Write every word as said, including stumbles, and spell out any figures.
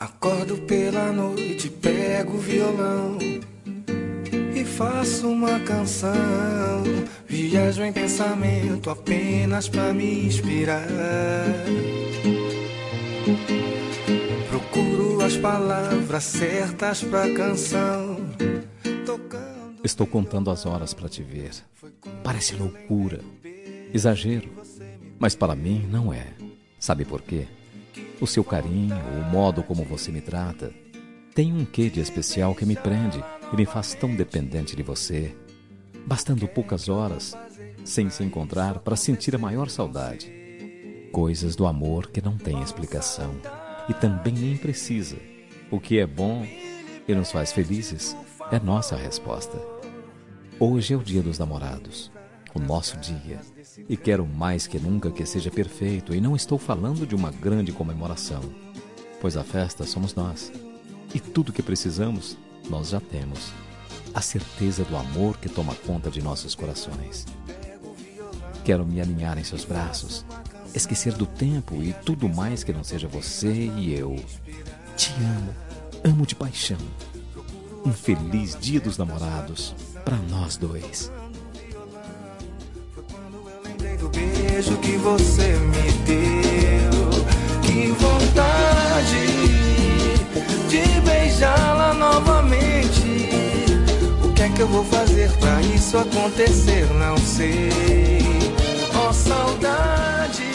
Acordo pela noite, pego o violão e faço uma canção. Viajo em pensamento apenas pra me inspirar. Procuro as palavras certas pra canção. Tocando... Estou contando as horas pra te ver. Parece loucura, exagero, mas para mim não é. Sabe por quê? O seu carinho, o modo como você me trata, tem um quê de especial que me prende e me faz tão dependente de você, bastando poucas horas sem se encontrar para sentir a maior saudade. Coisas do amor que não tem explicação e também nem precisa. O que é bom e nos faz felizes é nossa resposta. Hoje é o dia dos namorados, o nosso dia, e quero mais que nunca que seja perfeito, e não estou falando de uma grande comemoração, pois a festa somos nós, e tudo que precisamos nós já temos, a certeza do amor que toma conta de nossos corações. Quero me aninhar em seus braços, esquecer do tempo e tudo mais que não seja você e eu. Te amo, amo de paixão. Um feliz dia dos namorados para nós dois. Do beijo que você me deu, que vontade de beijá-la novamente. O que é que eu vou fazer pra isso acontecer? Não sei. Oh, saudade.